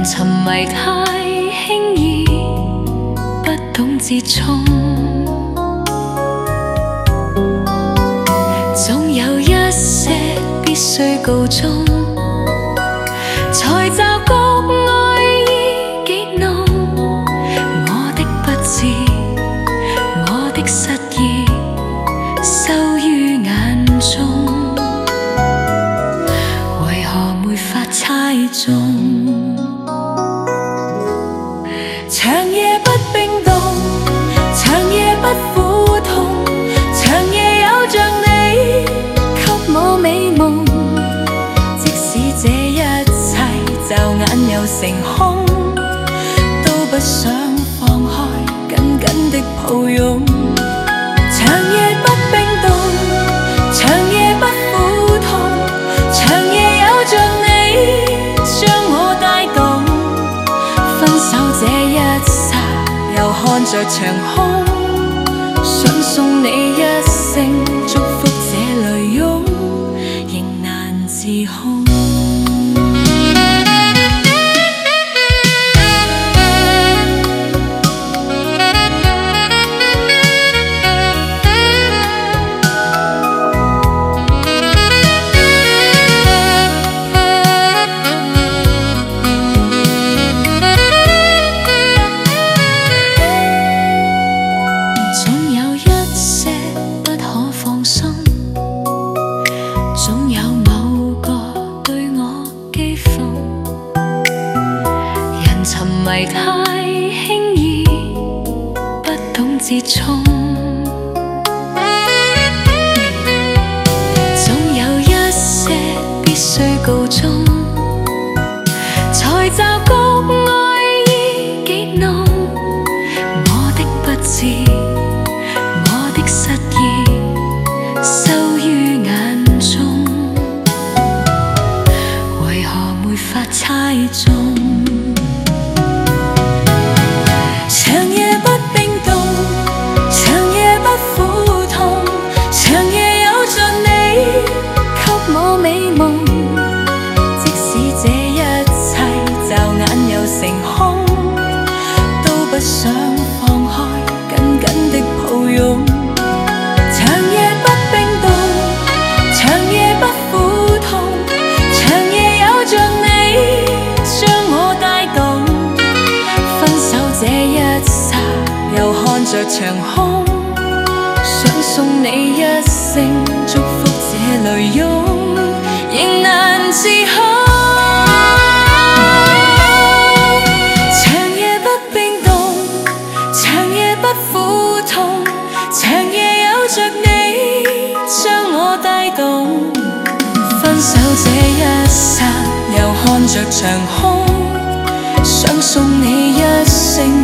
沉迷太輕易，不懂折衷。總有一些必須告終，才察覺愛意幾濃。我的不智，我的失意，收於眼中，為何沒法猜中？長夜不冰凍，長夜不苦痛，長夜有着你給我美夢。即使這一切驟眼又成空，都不想放開緊緊的抱擁。長夜不冰凍，長夜不苦痛，長夜有着你將我帶動。分手這一剎，又看着長空，想送你一聲祝福，這淚湧仍難自控。總有某個對我譏諷，人沉迷太輕易，不懂折衷。總有一些必須告終，才察覺愛意幾濃。我的不智，我的失意，收於眼中，為何沒法猜中？長夜不冰凍，長夜不苦痛，長夜有着你給我美夢。即使這一切驟眼又成空，都不想放開緊緊的抱擁。長夜不冰凍，長夜不苦痛，長夜有着你將我帶動。分手這一剎，又看着長空，想送你一聲祝福，這淚湧仍難自控。長夜不冰凍，長夜不苦痛，長夜有着你將我帶動。分手這一剎，又看着長空，想送你一聲